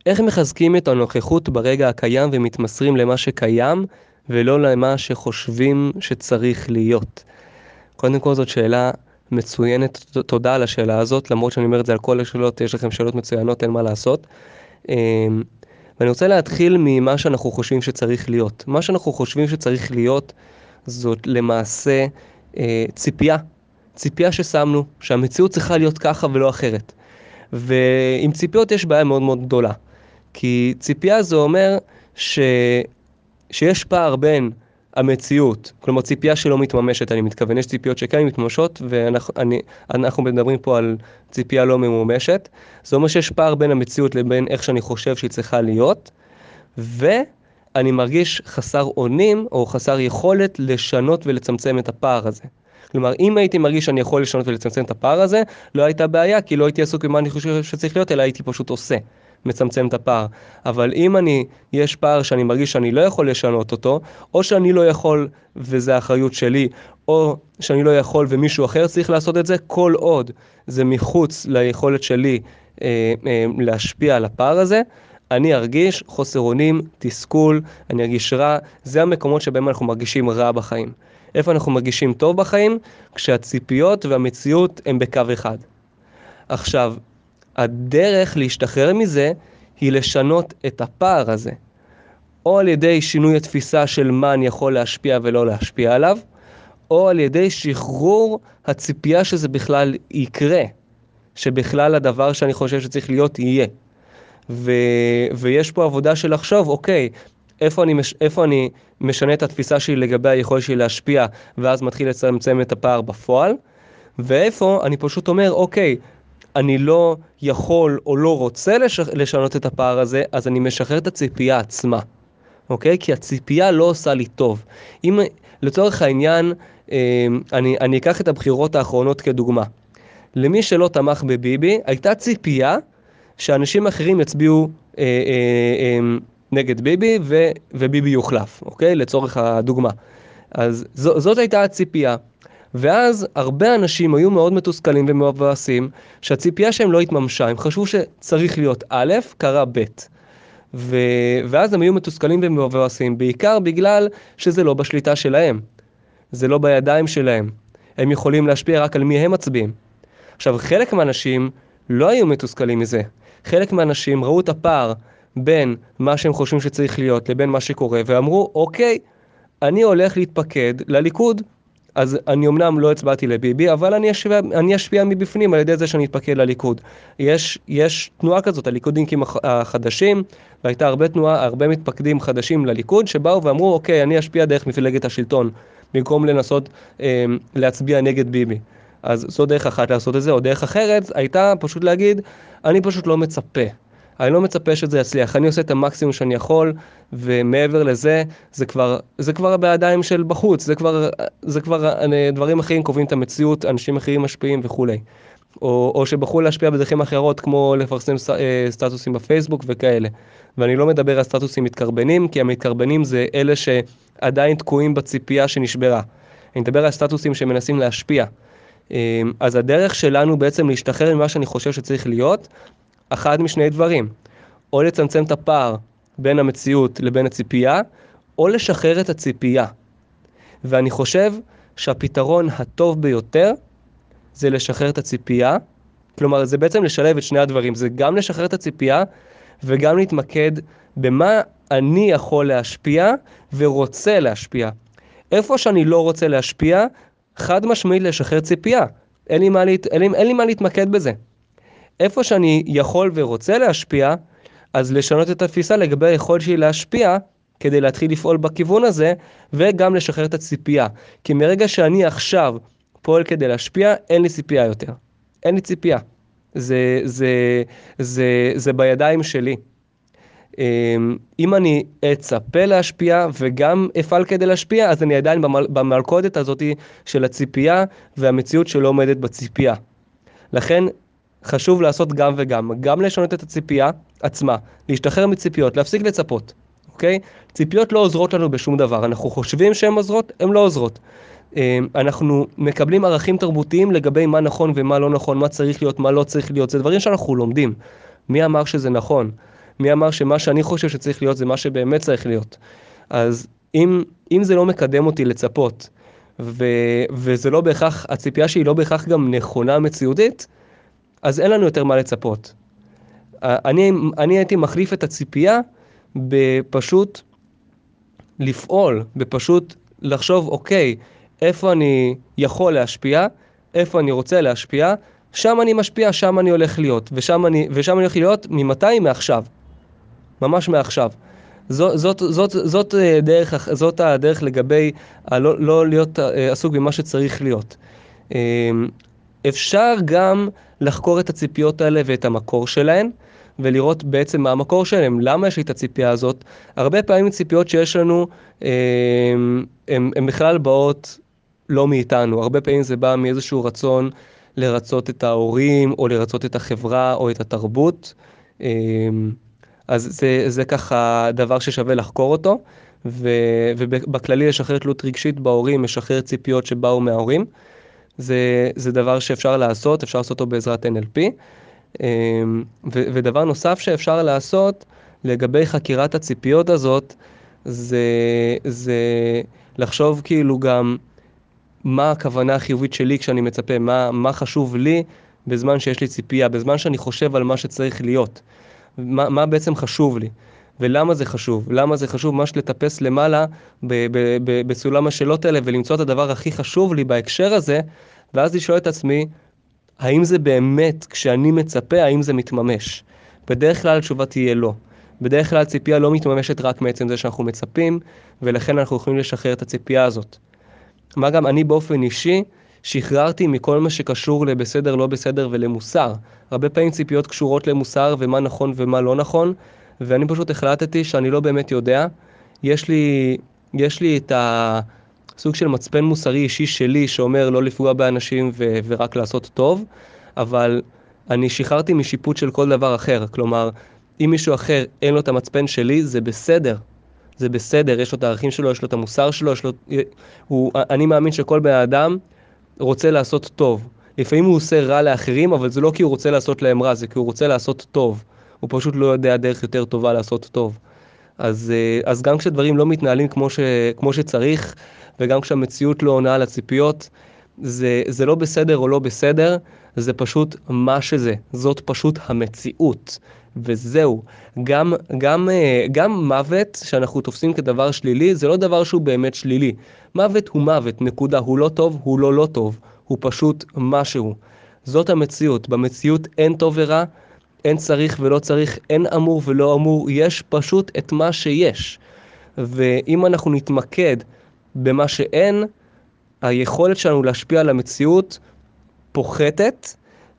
איך מחזקים את הנוכחות ברגע הקיים ומתמסרים למה שקיים, ולא למה שחושבים שצריך להיות? קודם כל זאת שאלה מצוינת, תודה על השאלה הזאת, למרות שאני אומר את זה על כל השאלות, יש לכם שאלות מצוינות, אין מה לעשות. ואני רוצה להתחיל ממה שאנחנו חושבים שצריך להיות. מה שאנחנו חושבים שצריך להיות, זאת למעשה ציפייה ששמנו, שהמציאות צריכה להיות ככה ולא אחרת. ועם ציפיות יש בעיה מאוד מאוד גדולה. כי ציפייה זה אומר שיש פער בין המציאות, כלומר ציפייה שלא מתממשת, אני מתכוון, יש ציפיות שכן מתממשות, ואנחנו מדברים פה על ציפייה לא ממומשת. זה אומר שיש פער בין המציאות לבין איך שאני חושב שהיא צריכה להיות, ואני מרגיש חסר אונים או חסר יכולת לשנות ולצמצם את הפער הזה. כלומר, אם הייתי מרגיש שאני יכול לשנות ולצמצם את הפער הזה, לא הייתה בעיה, כי לא הייתי עסוק במה אני חושב שצריך להיות, אלא הייתי פשוט עושה, מצמצם את הפער. אבל אם יש פער שאני מרגיש שאני לא יכול לשנות אותו, או שאני לא יכול וזה האחריות שלי, או שאני לא יכול ומישהו אחר צריך לעשות את זה, כל עוד זה מחוץ ליכולת שלי להשפיע על הפער הזה, אני ארגיש חוסר אונים, תסכול, אני ארגיש רע. זה המקומות שבהם אנחנו מרגישים רע בחיים. איפה אנחנו מרגישים טוב בחיים? כשהציפיות והמציאות הם בקו אחד. עכשיו, הדרך להשתחרר מזה היא לשנות את הפער הזה. או על ידי שינוי התפיסה של מה אני יכול להשפיע ולא להשפיע עליו, או על ידי שחרור הציפייה שזה בכלל יקרה, שבכלל הדבר שאני חושב שצריך להיות יהיה. ויש פה עבודה של לחשוב, אוקיי, איפה אני משנה את התפיסה שלי לגבי היכולת שלי להשפיע, ואז מתחיל לצמצם את הפער בפועל, ואיפה אני פשוט אומר, אוקיי, אני לא יכול או לא רוצה לשנות את הפער הזה, אז אני משחרר את הציפייה עצמה, אוקיי? כי הציפייה לא עושה לי טוב. אם לצורך העניין, אני אקח את הבחירות האחרונות כדוגמה. למי שלא תמך בביבי, הייתה ציפייה שאנשים אחרים יצביעו נגד ביבי וביבי יוחלף, אוקיי? לצורך הדוגמה. אז זאת הייתה הציפייה. ואז הרבה אנשים היו מאוד מתוסכלים ומבואסים שהציפייה שהם לא התממשה, הם חשבו שצריך להיות א', קרה ב'. ואז הם היו מתוסכלים ומבואסים, בעיקר בגלל שזה לא בשליטה שלהם. זה לא בידיים שלהם. הם יכולים להשפיע רק על מי הם מצביעים. עכשיו, חלק מהאנשים לא היו מתוסכלים מזה. חלק מהאנשים ראו את הפער בין מה שהם חושבים שצריך להיות לבין מה שקורה, ואמרו, אוקיי, אני הולך להתפקד לליכוד. אז אני אמנם לא הצבעתי לביבי, אבל אני אשפיע מבפנים על ידי זה שאני אתפקד לליכוד. יש תנועה כזאת, הליכודניקים החדשים, והייתה הרבה מתפקדים חדשים לליכוד, שבאו ואמרו, אוקיי, אני אשפיע דרך מפלגת השלטון, במקום לנסות להצביע נגד ביבי. אז זו דרך אחת לעשות את זה, או דרך אחרת, הייתה פשוט להגיד, אני פשוט לא מצפה. אני לא מצפה שזה יצליח, אני עושה את המקסימום שאני יכול, ומעבר לזה, זה כבר בידיים של בחוץ, זה כבר דברים אחרים קובעים את המציאות, אנשים אחרים משפיעים וכו'. או שבחרו להשפיע בדרכים אחרות, כמו לפרסם סטטוסים בפייסבוק וכאלה. ואני לא מדבר על סטטוסים מתקרבנים, כי המתקרבנים זה אלה שעדיין תקועים בציפייה שנשברה. אני מדבר על סטטוסים שמנסים להשפיע. אז הדרך שלנו בעצם להשתחרר ממה שאני חושב שצריך להיות, אחד משני דברים, או לצמצם את הפער בין המציאות לבין הציפייה, או לשחרר את הציפייה. ואני חושב שהפתרון הטוב ביותר זה לשחרר את הציפייה, כלומר זה בעצם לשלב את שני הדברים, זה גם לשחרר את הציפייה וגם להתמקד במה אני יכול להשפיע ורוצה להשפיע. איפה שאני לא רוצה להשפיע, חד משמעית לשחרר ציפייה, אין לי מה להתמקד בזה. איפה שאני יכול ורוצה להשפיע, אז לשנות את התפיסה לגבי היכולת שלי להשפיע, כדי להתחיל לפעול בכיוון הזה, וגם לשחרר את הציפייה. כי מרגע שאני עכשיו פועל כדי להשפיע, אין לי ציפייה יותר. אין לי ציפייה. זה בידיים שלי. אם אני אצפה להשפיע וגם אפעל כדי להשפיע, אז אני עדיין במלכודת הזאת של הציפייה והמציאות שלא עומדת בציפייה. לכן חשוב לעשות גם וגם, גם לשנות את הציפייה עצמה, להשתחרר מציפיות, להפסיק לצפות, אוקיי? ציפיות לא עוזרות לנו בשום דבר, אנחנו חושבים שהן עוזרות, הן לא עוזרות. אנחנו מקבלים ערכים תרבותיים לגבי מה נכון ומה לא נכון, מה צריך להיות, מה לא צריך להיות, זה דברים שאנחנו לומדים. מי אמר שזה נכון? מי אמר שמה שאני חושב שצריך להיות זה מה שבאמת צריך להיות? אז אם זה לא מקדם אותי לצפות, וזה לא בהכרח, הציפייה שהיא לא בהכרח גם נכונה מציאותית, אז אין לנו יותר מה לצפות. אני הייתי מחליף את הציפייה בפשוט לפעול, בפשוט לחשוב, אוקיי, איפה אני יכול להשפיע, איפה אני רוצה להשפיע, שם אני משפיע, שם אני הולך להיות, ושם אני הולך להיות ממתי? מעכשיו. ממש מעכשיו. זאת הדרך לגבי לא להיות עסוק במה שצריך להיות. אפשר גם לחקור את הציפיות האלה ואת המקור שלהן, ולראות בעצם מה המקור שלהם, למה יש לי את הציפייה הזאת. הרבה פעמים ציפיות שיש לנו, הן בכלל באות לא מאיתנו. הרבה פעמים זה בא מאיזשהו רצון לרצות את ההורים, או לרצות את החברה, או את התרבות. אז זה ככה דבר ששווה לחקור אותו, ובכללי לשחרר תלות רגשית בהורים, משחרר ציפיות שבאו מההורים. זה דבר שאפשר לעשות, אפשר לעשות אותו בעזרת NLP. ודבר נוסף שאפשר לעשות לגבי חקירת הציפיות הזאת, זה לחשוב כאילו גם מה הכוונה החיובית שלי כשאני מצפה, מה חשוב לי בזמן שיש לי ציפייה, בזמן שאני חושב על מה שצריך להיות. מה בעצם חשוב לי, ולמה זה חשוב? למה זה חשוב ממש לטפס למעלה בסולם השאלות האלה, ולמצוא את הדבר הכי חשוב לי בהקשר הזה, ואז לשאול את עצמי, האם זה באמת, כשאני מצפה, האם זה מתממש? בדרך כלל התשובה תהיה לא. בדרך כלל הציפייה לא מתממשת רק מעצם זה שאנחנו מצפים, ולכן אנחנו יכולים לשחרר את הציפייה הזאת. מה גם אני באופן אישי, שחררתי מכל מה שקשור לבסדר, לא בסדר ולמוסר. הרבה פעמים ציפיות קשורות למוסר ומה נכון ומה לא נכון, ואני פשוט החלטתי שאני לא באמת יודע. יש לי את הסוג של מצפן מוסרי אישי שלי שאומר לא לפגוע באנשים ורק לעשות טוב, אבל אני שחררתי משיפוט של כל דבר אחר. כלומר, אם מישהו אחר אין לו את המצפן שלי, זה בסדר. זה בסדר, יש לו את הערכים שלו, יש לו את המוסר שלו, אני מאמין שכל בן אדם רוצה לעשות טוב. לפעמים הוא עושה רע לאחרים, אבל זה לא כי הוא רוצה לעשות להם רע, זה כי הוא רוצה לעשות טוב. הוא פשוט לא יודע דרך יותר טובה לעשות טוב. אז גם כשדברים לא מתנהלים כמו שצריך, וגם כשהמציאות לא עונה על הציפיות, זה לא בסדר או לא בסדר, זה פשוט מה שזה. זאת פשוט המציאות. וזהו. גם מוות שאנחנו תופסים כדבר שלילי, זה לא דבר שהוא באמת שלילי. מוות הוא מוות, נקודה. הוא לא טוב, הוא לא טוב. הוא פשוט משהו. זאת המציאות. במציאות אין טוב ורע, אין צריך ולא צריך, אין אמור ולא אמור, יש פשוט את מה שיש. ואם אנחנו נתמקד במה שאין, היכולת שלנו להשפיע על המציאות פוחתת,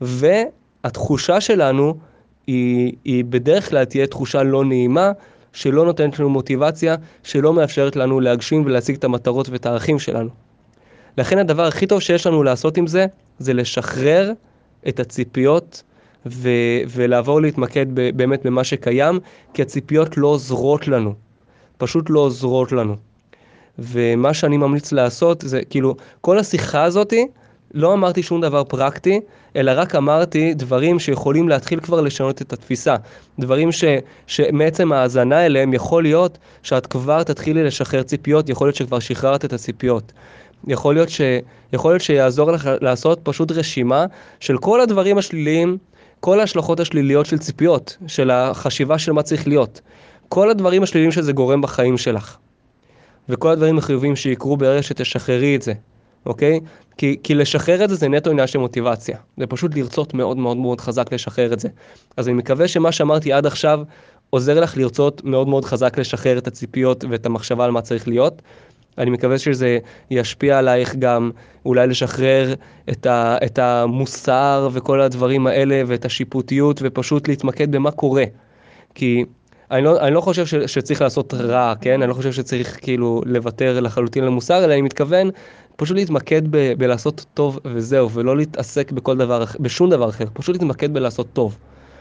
והתחושה שלנו היא בדרך כלל תהיה תחושה לא נעימה, שלא נותנת לנו מוטיבציה, שלא מאפשרת לנו להגשים ולהשיג את המטרות ואת הערכים שלנו. לכן הדבר הכי טוב שיש לנו לעשות עם זה, זה לשחרר את הציפיות ולעבור להתמקד באמת במה שקיים, כי הציפיות לא עוזרות לנו, פשוט לא עוזרות לנו. ומה שאני ממליץ לעשות זה כאילו, כל השיחה הזאת, לא אמרתי שום דבר פרקטי, אלא רק אמרתי דברים שיכולים להתחיל כבר לשנות את התפיסה. דברים שמעצם ההאזנה אליהם יכול להיות שאת כבר תתחילי לשחרר ציפיות, יכול להיות שכבר שחררת את הציפיות. יכול להיות שיעזור לך לעשות פשוט רשימה של כל הדברים השליליים, כל ההשלכות השליליות של ציפיות, של החשיבה של מה צריך להיות. כל הדברים השליליים שזה גורם בחיים שלך. וכל הדברים החיובים שיקרו ברגע שתשחררי את זה. אוקיי? כי לשחרר את זה נטו עניין של מוטיבציה. זה פשוט לרצות מאוד מאוד מאוד חזק לשחרר את זה. אז אני מקווה שמה שאמרתי עד עכשיו עוזר לך לרצות מאוד מאוד חזק לשחרר את הציפיות ואת המחשבה על מה צריך להיות. אני מקווה שזה ישפיע עלייך גם אולי לשחרר את המוסר וכל הדברים האלה ואת השיפוטיות ופשוט להתמקד במה קורה. כי אני לא חושב שצריך לעשות רע, כן? אני לא חושב שצריך כאילו לוותר לחלוטין למוסר, אלא אני מתכוון פשוט להתמקד בלעשות טוב וזהו, ולא להתעסק בשום דבר אחר, פשוט להתמקד בלעשות טוב.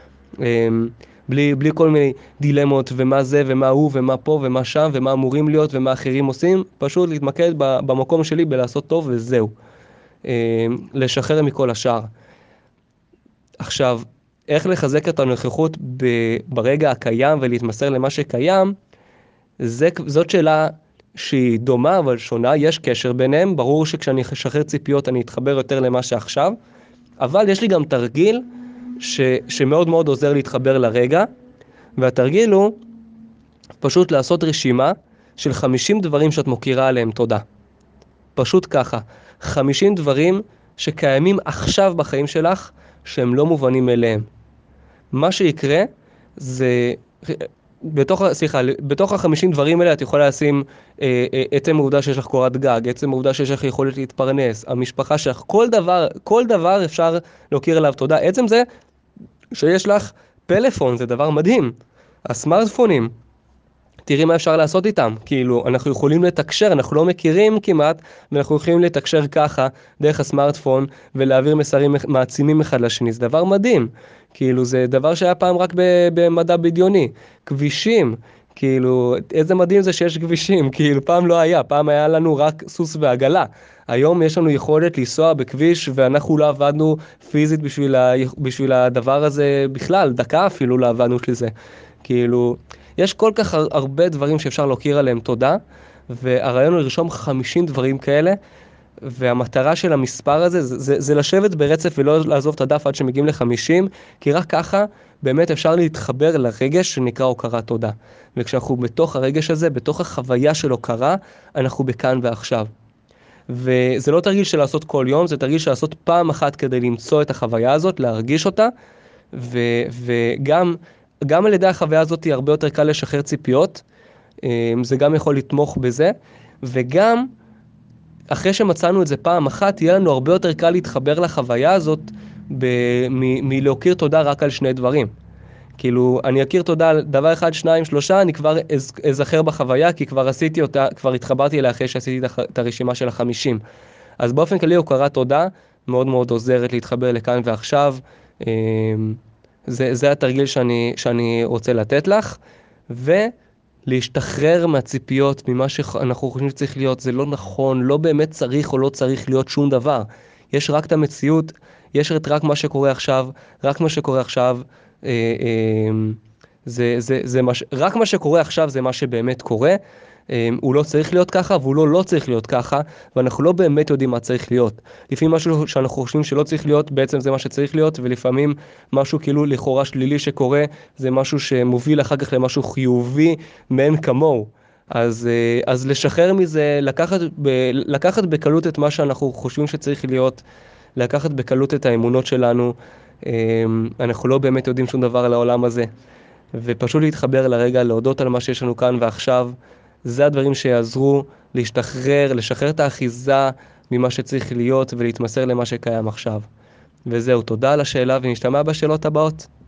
בלי כל מיני דילמות, ומה זה, ומה הוא, ומה פה, ומה שם, ומה אמורים להיות, ומה אחרים עושים, פשוט להתמקד במקום שלי בלעשות טוב וזהו. לשחרר מכל השאר. עכשיו, איך לחזק את הנוכחות ברגע הקיים ולהתמסר למה שקיים, זאת שאלה שהיא דומה אבל שונה, יש קשר ביניהם, ברור שכשאני אשחרר ציפיות אני אתחבר יותר למה שעכשיו, אבל יש לי גם תרגיל שמאוד מאוד עוזר להתחבר לרגע, והתרגיל הוא פשוט לעשות רשימה של 50 דברים שאת מוכירה עליהם תודה. פשוט ככה, 50 דברים שקיימים עכשיו בחיים שלך, שהם לא מובנים אליהם. מה שיקרה זה, בתוך ה-50 דברים האלה את יכולה לשים עצם העובדה שיש לך קורת גג, עצם העובדה שיש לך יכולת להתפרנס, המשפחה שלך, כל דבר אפשר להכיר עליו תודה. עצם זה שיש לך פלאפון, זה דבר מדהים. הסמארטפונים, תראי מה אפשר לעשות איתם, כאילו אנחנו יכולים לתקשר, אנחנו לא מכירים כמעט, ואנחנו יכולים לתקשר ככה דרך הסמארטפון ולהעביר מסרים מעצימים אחד לשני, זה דבר מדהים, כאילו זה דבר שהיה פעם רק במדע בדיוני, כבישים, כאילו איזה מדהים זה שיש כבישים, כאילו פעם לא היה, פעם היה לנו רק סוס ועגלה, היום יש לנו יכולת לנסוע בכביש ואנחנו לא עבדנו פיזית בשביל הדבר הזה בכלל, דקה אפילו לא עבדנו לזה, כאילו יש כל כך הרבה דברים שאפשר להכיר עליהם תודה, והרעיון הוא לרשום 50 דברים כאלה, והמטרה של המספר הזה זה לשבת ברצף ולא לעזוב את הדף עד שמגיעים ל-50, כי רק ככה באמת אפשר להתחבר לרגש שנקרא הוקרת תודה. וכשאנחנו בתוך הרגש הזה, בתוך החוויה של הוקרה, אנחנו בכאן ועכשיו. וזה לא תרגיל של לעשות כל יום, זה תרגיל של לעשות פעם אחת כדי למצוא את החוויה הזאת, להרגיש אותה, וגם על ידי החוויה הזאת הרבה יותר קל לשחרר ציפיות, זה גם יכול לתמוך בזה, וגם אחרי שמצאנו את זה פעם אחת, יהיה לנו הרבה יותר קל להתחבר לחוויה הזאת, מלהכיר תודה רק על שני דברים. כאילו, אני אכיר תודה על דבר אחד, שניים, שלושה, אני כבר אזכר בחוויה, כי כבר עשיתי אותה, כבר התחברתי אליה אחרי שעשיתי את הרשימה של 50. אז באופן כללי, הוקרת תודה מאוד מאוד עוזרת להתחבר לכאן ועכשיו, זה התרגיל שאני רוצה לתת לך, ולהשתחרר מהציפיות, ממה שאנחנו חושבים שצריך להיות, זה לא נכון, לא באמת צריך או לא צריך להיות שום דבר. יש רק את המציאות, יש רק מה שקורה עכשיו, רק מה שקורה עכשיו, רק מה שקורה עכשיו זה מה שבאמת קורה, הוא לא צריך להיות ככה, והוא לא צריך להיות ככה, ואנחנו לא באמת יודעים מה צריך להיות. לפעמים משהו שאנחנו חושבים שלא צריך להיות, בעצם זה מה שצריך להיות, ולפעמים משהו כאילו לכאורה שלילי שקורה, זה משהו שמוביל אחר כך למשהו חיובי, מאין כמוהו. אז לשחרר מזה, לקחת בקלות את מה שאנחנו חושבים שצריך להיות, לקחת בקלות את האמונות שלנו, אנחנו לא באמת יודעים שום דבר על העולם הזה, ופשוט להתחבר לרגע, להודות על מה שיש לנו כאן ועכשיו, זה הדברים שיעזרו להשתחרר, לשחרר את האחיזה ממה שצריך להיות ולהתמסר למה שקיים עכשיו. וזהו, תודה על השאלה ונשתמע בשאלות הבאות.